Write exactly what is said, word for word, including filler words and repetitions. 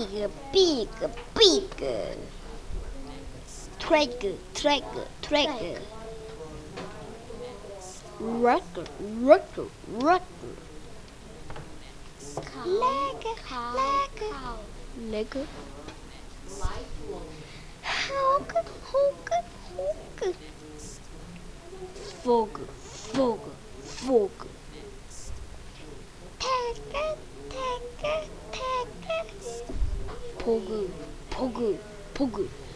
big, big, big. Track, track, track. Record, record, record. Leg, leg, leg. Hog, hog, hog. Fog, fog, fog. Tag, tag, tag. Pogu, pogu, pogu.